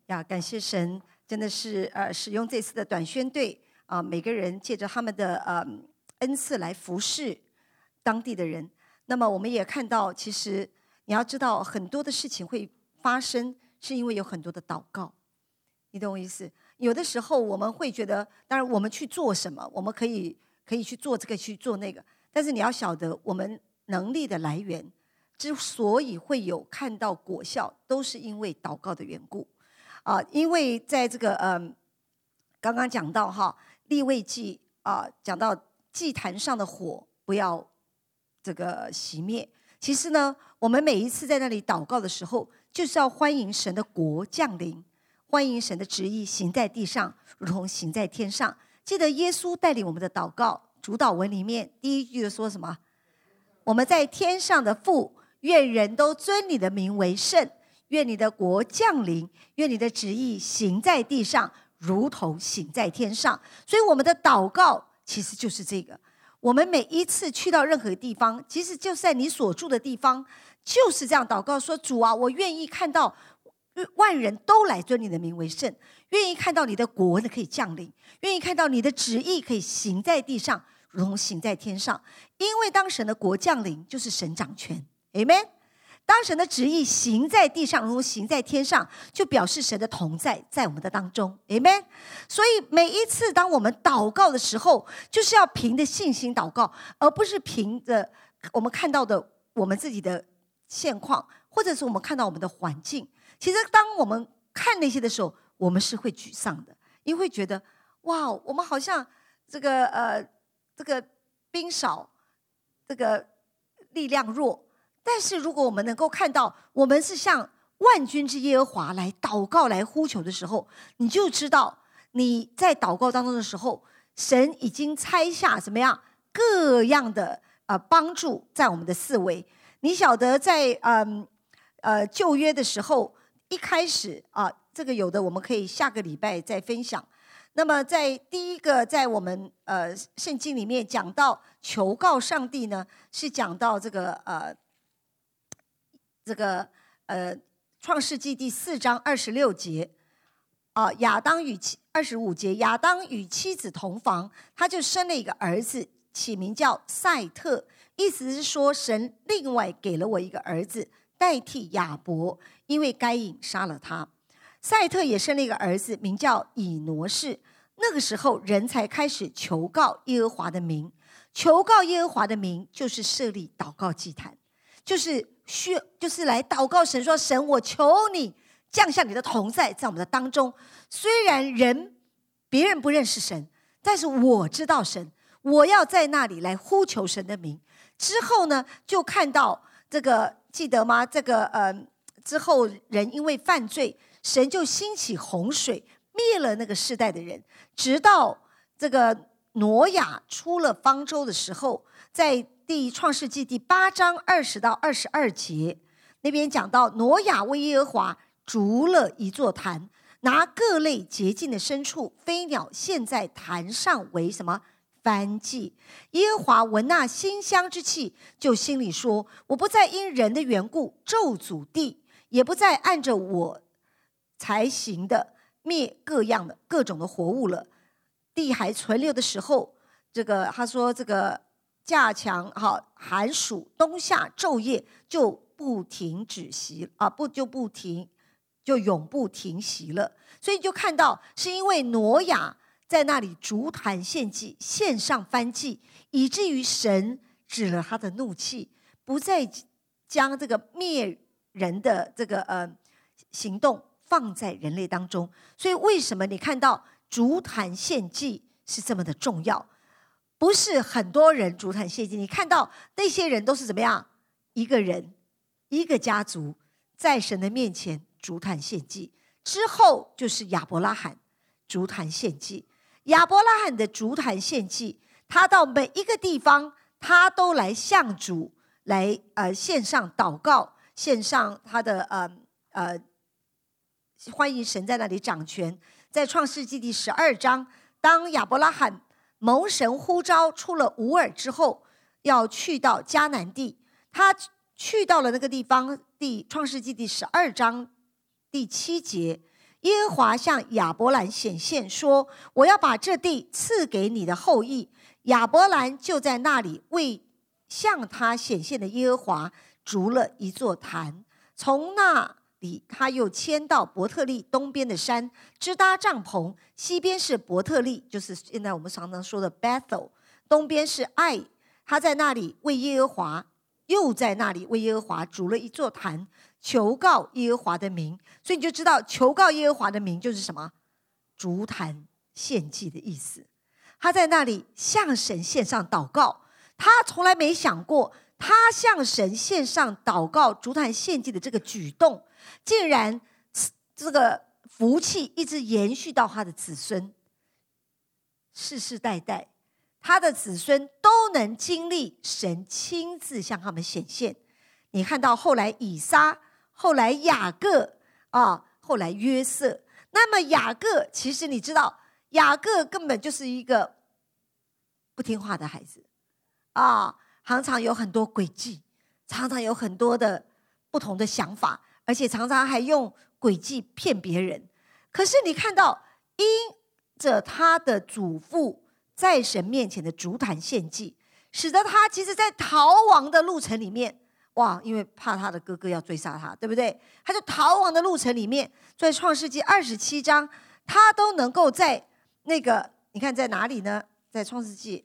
呀，感谢神，真的是使用这次的短宣队每个人借着他们的恩赐来服侍当地的人。那么我们也看到，其实你要知道，很多的事情会发生，是因为有很多的祷告。你懂我意思？有的时候我们会觉得，当然我们去做什么，我们可以去做这个，去做那个，但是你要晓得，我们能力的来源之所以会有看到果效，都是因为祷告的缘故因为在这个刚刚讲到利未记讲到祭坛上的火不要这个熄灭。其实呢，我们每一次在那里祷告的时候，就是要欢迎神的国降临，欢迎神的旨意行在地上，如同行在天上。记得耶稣带领我们的祷告主祷文里面第一句说什么？我们在天上的父，愿人都尊你的名为圣，愿你的国降临，愿你的旨意行在地上，如同行在天上。所以我们的祷告其实就是这个。我们每一次去到任何地方，即使就在你所住的地方，就是这样祷告说，主啊，我愿意看到万人都来尊你的名为圣，愿意看到你的国可以降临，愿意看到你的旨意可以行在地上，如同行在天上。因为当神的国降临，就是神掌权 Amen。 当神的旨意行在地上，如同行在天上，就表示神的同在在我们的当中 Amen。 所以每一次当我们祷告的时候，就是要凭着信心祷告，而不是凭着我们看到的我们自己的现况，或者是我们看到我们的环境。其实当我们看那些的时候，我们是会沮丧的，因为会觉得哇，我们好像这个兵少，这个力量弱。但是如果我们能够看到我们是向万军之耶和华来祷告来呼求的时候，你就知道你在祷告当中的时候，神已经拆下怎么样各样的帮助在我们的四围。你晓得在旧约的时候，一开始这个有的我们可以下个礼拜再分享。那么在第一个，在我们圣经里面讲到求告上帝呢，是讲到这个创世纪第4章26节25节，亚当与妻子同房，他就生了一个儿子，起名叫赛特，意思是说神另外给了我一个儿子代替亚伯，因为该隐杀了他。赛特也生了一个儿子，名叫以挪士。那个时候人才开始求告耶和华的名，求告耶和华的名就是设立祷告祭坛，就是来祷告神，说神，我求你降下你的同在在我们的当中。虽然别人不认识神，但是我知道神，我要在那里来呼求神的名。之后呢，就看到这个，记得吗？这个之后人因为犯罪，神就兴起洪水灭了那个世代的人，直到这个挪亚出了方舟的时候，在创世纪第8章20到22节那边讲到，挪亚为耶和华筑了一座坛，拿各类洁净的牲畜飞鸟献在坛上为什么？燔祭。耶和华闻那馨香之气，就心里说，我不再因人的缘故咒诅地，也不再按着我才行的灭各种的活物了。地还存留的时候，他说这个架墙寒暑冬夏昼夜就不停止息就永不停息了。所以就看到是因为挪亚在那里筑坛献祭，献上燔祭，以至于神止了他的怒气，不再将这个灭人的这个行动放在人类当中。所以为什么你看到筑坛献祭是这么的重要？不是很多人筑坛献祭，你看到那些人都是怎么样？一个人一个家族在神的面前筑坛献祭。之后就是亚伯拉罕筑坛献祭。亚伯拉罕的筑坛献祭，他到每一个地方他都来向主来献上祷告，献上他的欢迎神在那里掌权。在创世纪第12章，当亚伯拉罕蒙神呼召出了乌尔之后，要去到迦南地，他去到了那个地方，创世纪第12章第7节， 耶和华向亚伯兰显现说，我要把这地赐给你的后裔。亚伯兰就在那里为向他显现的耶和华筑了一座坛，从那里他又迁到伯特利东边的山，支搭帐篷，西边是伯特利，就是现在我们常常说的 Bethel， 东边是爱。他在那里为耶和华，又在那里为耶和华筑了一座坛，求告耶和华的名。所以你就知道求告耶和华的名就是什么？筑坛献祭的意思。他在那里向神献上祷告，他从来没想过他向神献上祷告筑坛献祭的这个举动，竟然这个福气一直延续到他的子孙，世世代代他的子孙都能经历神亲自向他们显现。你看到后来以撒，后来雅各后来约瑟。那么雅各，其实你知道雅各根本就是一个不听话的孩子常常有很多诡计，常常有很多的不同的想法，而且常常还用诡计骗别人。可是你看到因着他的祖父在神面前的筑坛献祭，使得他其实在逃亡的路程里面，因为怕他的哥哥要追杀他，对不对？他就逃亡的路程里面，在创世纪27章，他都能够在那个，你看在哪里呢？在创世纪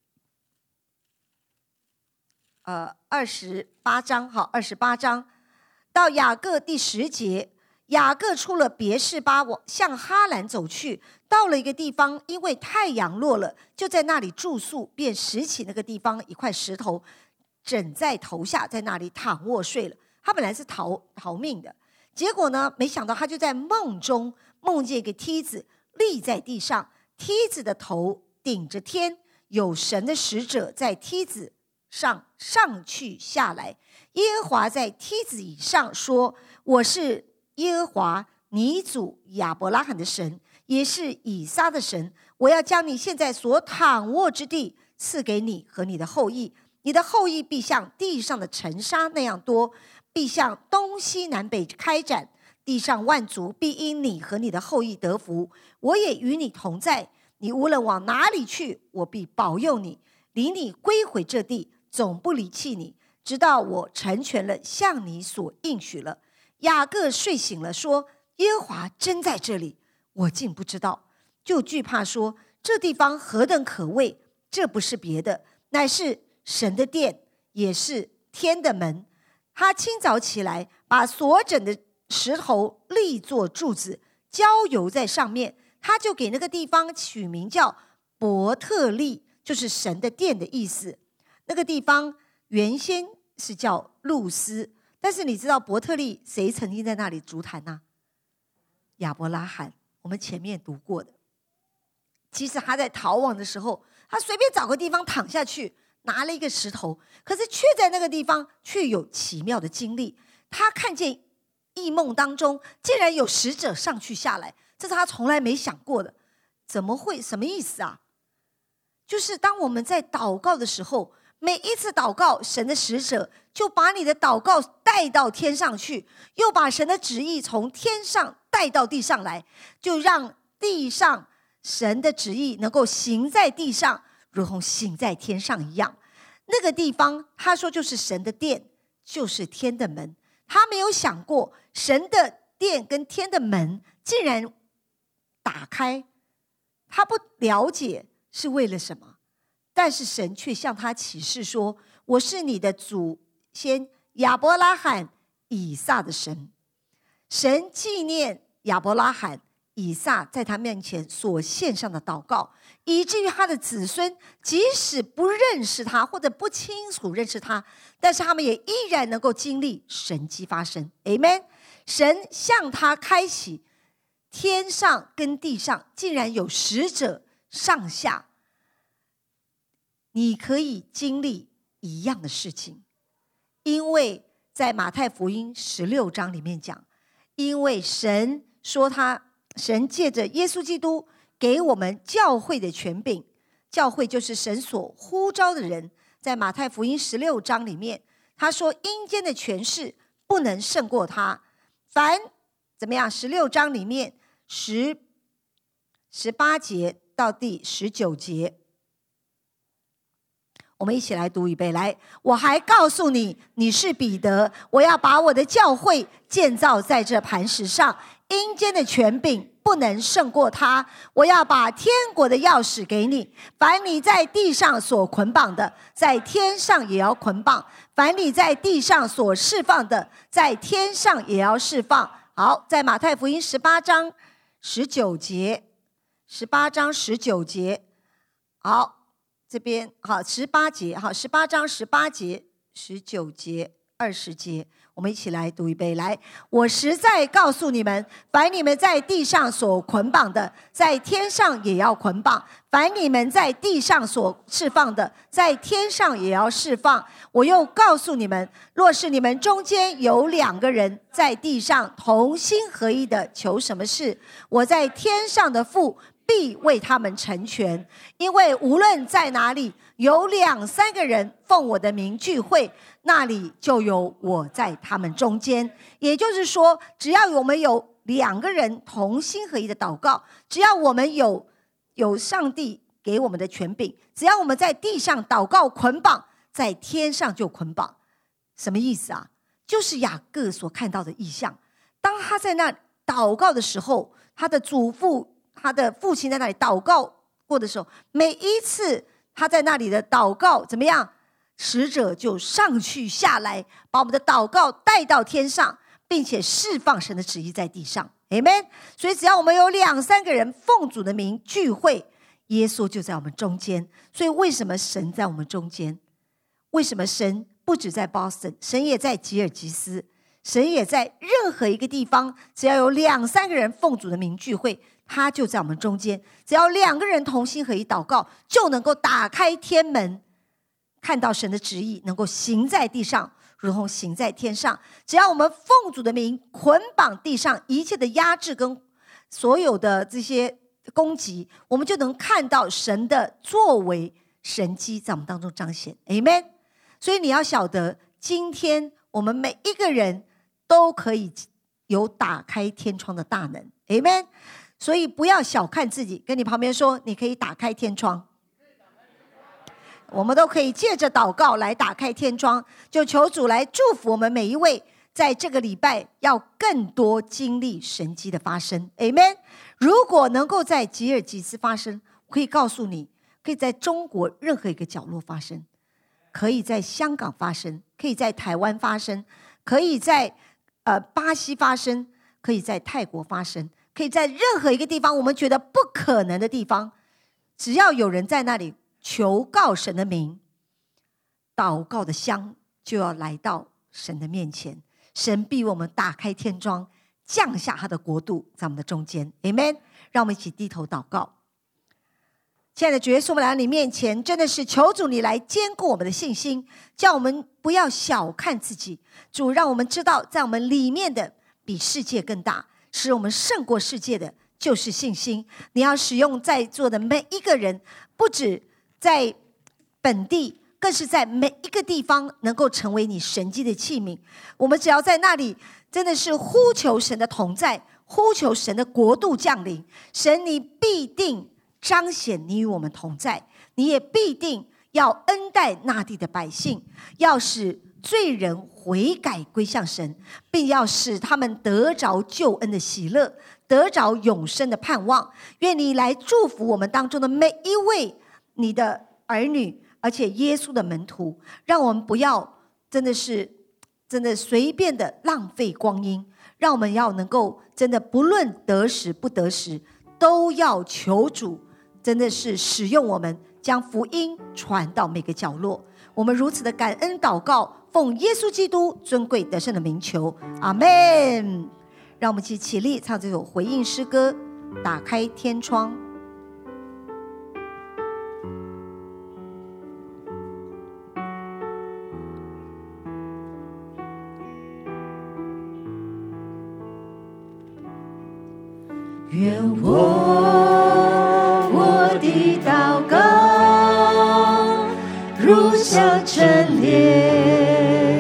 28章到雅各第10节，雅各出了别是巴，向哈兰走去，到了一个地方，因为太阳落了，就在那里住宿，便拾起那个地方一块石头，枕在头下，在那里躺卧睡了。他本来是逃命的，结果呢，没想到他就在梦中梦见一个梯子立在地上，梯子的头顶着天，有神的使者在梯子上去下来。耶和华在梯子以上说，我是耶和华你祖亚伯拉罕的神，也是以撒的神，我要将你现在所躺卧之地赐给你和你的后裔，你的后裔必像地上的尘沙那样多，必向东西南北开展，地上万族必因你和你的后裔得福。我也与你同在，你无论往哪里去，我必保佑你，领你归回这地，总不离弃你，直到我成全了向你所应许了。雅各睡醒了，说，耶和华真在这里，我竟不知道，就惧怕说，这地方何等可畏，这不是别的，乃是神的殿，也是天的门。他清早起来，把所整的石头立作柱子，浇油在上面，他就给那个地方取名叫伯特利，就是神的殿的意思。那个地方原先是叫路斯，但是你知道伯特利谁曾经在那里筑坛呢？亚伯拉罕，我们前面读过的。其实他在逃亡的时候，他随便找个地方躺下去，拿了一个石头，可是却在那个地方却有奇妙的经历。他看见异梦当中竟然有使者上去下来，这是他从来没想过的。怎么会？什么意思啊？就是当我们在祷告的时候，每一次祷告，神的使者就把你的祷告带到天上去，又把神的旨意从天上带到地上来，就让地上神的旨意能够行在地上，如同行在天上一样。那个地方他说就是神的殿，就是天的门。他没有想过神的殿跟天的门竟然打开，他不了解是为了什么，但是神却向他启示说，我是你的祖先亚伯拉罕以撒的神。神纪念亚伯拉罕以撒在他面前所献上的祷告，以至于他的子孙即使不认识他或者不清楚认识他，但是他们也依然能够经历神迹发生。 Amen。 神向他开启，天上跟地上竟然有使者上下，你可以经历一样的事情。因为在马太福音16章里面讲，因为神说神借着耶稣基督给我们教会的权柄，教会就是神所呼召的人。在马太福音16章里面，他说阴间的权势不能胜过他。凡怎么样，16章里面 18节到第19节。我们一起来读，预备来。我还告诉你，你是彼得，我要把我的教会建造在这磐石上，阴间的权柄不能胜过他。我要把天国的钥匙给你，凡你在地上所捆绑的，在天上也要捆绑；凡你在地上所释放的，在天上也要释放。好，在马太福音18章19节，18章19节，好。这边好18节，好18章18节、19节、20节，我们一起来读，预备来。我实在告诉你们，凡你们在地上所捆绑的，在天上也要捆绑；凡你们在地上所释放的，在天上也要释放。我又告诉你们，若是你们中间有2个人在地上同心合意的求什么事，我在天上的父必为他们成全。因为无论在哪里有2、3个人奉我的名聚会，那里就有我在他们中间。也就是说，只要我们有2个人同心合意的祷告，只要我们有上帝给我们的权柄，只要我们在地上祷告捆绑，在天上就捆绑。什么意思啊？就是雅各所看到的异象。当他在那祷告的时候，他的父亲在那里祷告过的时候，每一次他在那里的祷告怎么样？使者就上去下来，把我们的祷告带到天上，并且释放神的旨意在地上。 Amen。 所以只要我们有2、3个人奉主的名聚会，耶稣就在我们中间。所以为什么神在我们中间？为什么神不只在 Boston， 神也在吉尔吉斯，神也在任何一个地方，只要有2、3个人奉主的名聚会，他就在我们中间。只要2个人同心合一祷告，就能够打开天门，看到神的旨意能够行在地上，如同行在天上。只要我们奉主的名捆绑地上一切的压制跟所有的这些攻击，我们就能看到神的作为神迹在我们当中彰显。 Amen。 所以你要晓得，今天我们每一个人都可以有打开天窗的大能。 Amen。 所以不要小看自己，跟你旁边说，你可以打开天窗。我们都可以借着祷告来打开天窗，就求主来祝福我们每一位，在这个礼拜要更多经历神迹的发生。 Amen。 如果能够在吉尔吉斯发生，我可以告诉你，可以在中国任何一个角落发生，可以在香港发生，可以在台湾发生，可以在巴西发生，可以在泰国发生，可以在任何一个地方我们觉得不可能的地方，只要有人在那里求告神的名，祷告的香就要来到神的面前，神必为我们打开天窗，降下他的国度在我们的中间。 Amen。 让我们一起低头祷告。亲爱的主耶稣，我们来到你面前，真的是求主你来坚固我们的信心，叫我们不要小看自己。主，让我们知道在我们里面的比世界更大，使我们胜过世界的就是信心。你要使用在座的每一个人，不止在本地，更是在每一个地方能够成为你神迹的器皿。我们只要在那里真的是呼求神的同在，呼求神的国度降临，神你必定彰显你与我们同在，你也必定要恩待那地的百姓，要使罪人悔改归向神，并要使他们得着救恩的喜乐，得着永生的盼望。愿你来祝福我们当中的每一位你的儿女，而且耶稣的门徒，让我们不要真的随便的浪费光阴，让我们要能够真的不论得时不得时，都要求主真的是使用我们，将福音传到每个角落。我们如此的感恩祷告，奉耶稣基督尊贵得胜的名求，阿们。让我们一起起立唱这首回应诗歌，打开天窗。 愿我的祷告如香陈列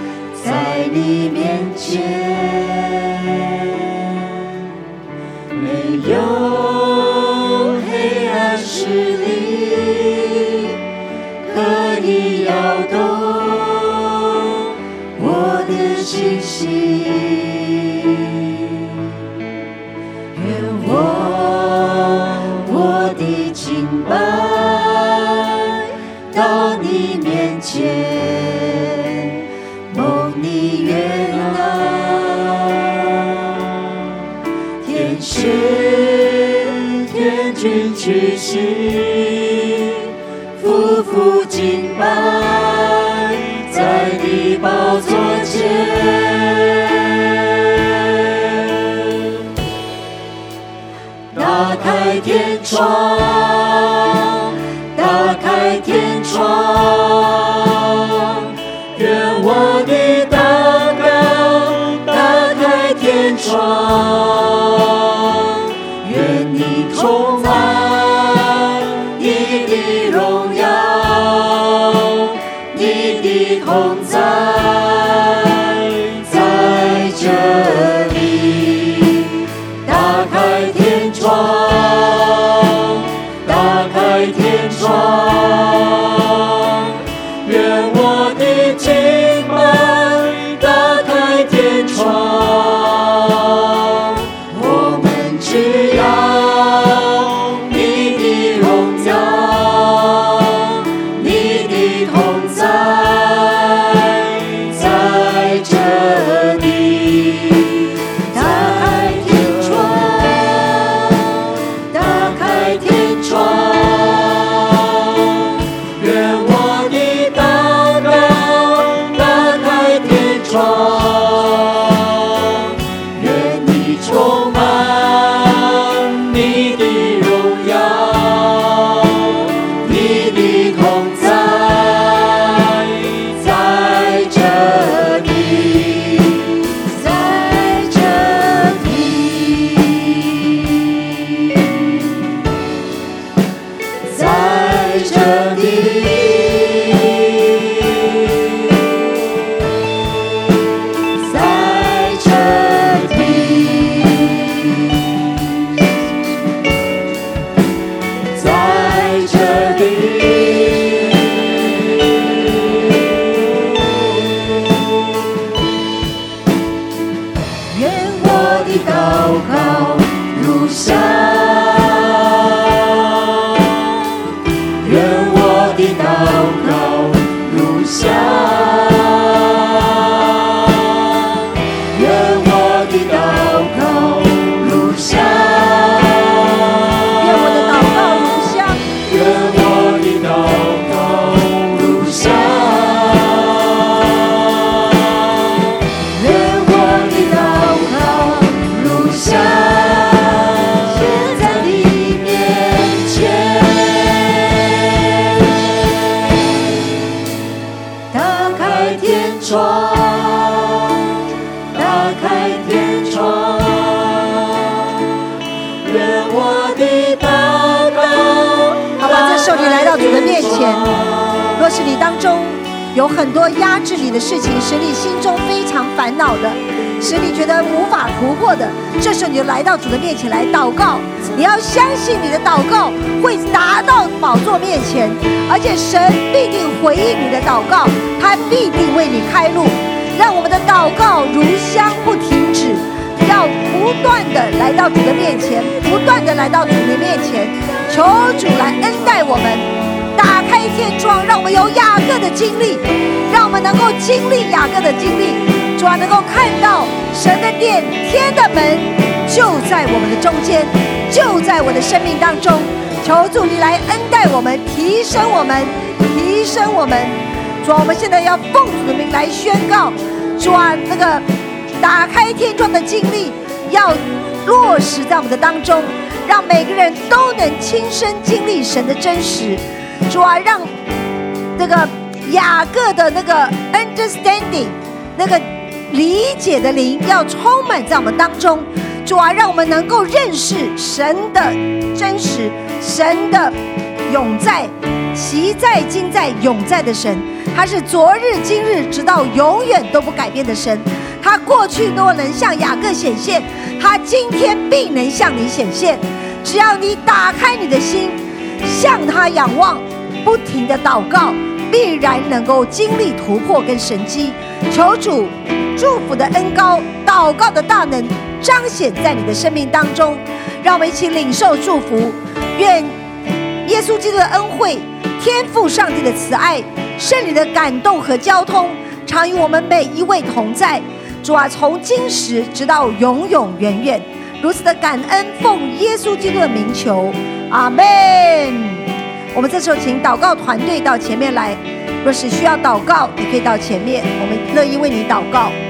在你面前，每有黑暗势力可以摇动我的信心，愿我的敬拜到你面前，蒙你悦纳，天使天君屈膝，夫妇敬拜在你宝座前，打开天窗，打开天窗，愿我的祷告打开天窗，愿你充满你的荣耀，你的同在在这里，打开天窗，打开天窗，愿我的敬拜打开天窗，我们只要你的荣耀，你的同在在这里，打开天窗，打开天窗，愿我的祷告打开天窗，愿你充满你的荣耀，你的同在在这里，在这里，在这里，在这里，在这里，愿我的祷告如香，愿我的祷告如香，愿我的祷告如香， 愿我的祷告如香， 愿我的祷告如香，愿我的祷告如香，现在你面前，打开天窗，打开天窗，愿我的祷告好，把这手里来到主的面前。若是你当中有很多压制你的事情，使你心中非常烦恼的，使你觉得无法突破的，这时候你就来到主的面前来祷告。你要相信你的祷告会达到宝座面前，而且神必定回应你的祷告，他必定为你开路。让我们的祷告如香不停止，要不断的来到主的面前，不断的来到主的面前，求主来恩待我们，打开天窗，让我们有雅各的经历，让我们能够经历雅各的经历。主啊，能够看到神的殿，天的门就在我们的中间，就在我的生命当中。求主你来恩待我们，提升我们，提升我们。主啊，我们现在要奉主的名来宣告，主啊，那个打开天窗的经历要落实在我们的当中，让每个人都能亲身经历神的真实。主啊，让这个雅各的那个 understanding， 那个理解的灵要充满在我们当中。主啊，让我们能够认识神的真实，神的永在，其在今在永在的神，他是昨日今日直到永远都不改变的神， 他过去若能向雅各显现，他今天必能向你显现。只要你打开你的心，向他仰望，不停的祷告，必然能够经历突破跟神迹。求主祝福的恩膏，祷告的大能彰显在你的生命当中。让我们一起领受祝福，愿耶稣基督的恩惠、天父上帝的慈爱、圣灵的感动和交通，常与我们每一位同在。主啊，从今时直到永永远远，如此的感恩，奉耶稣基督的名求，阿们。我们这时候请祷告团队到前面来，若是需要祷告，你可以到前面，我们乐意为你祷告。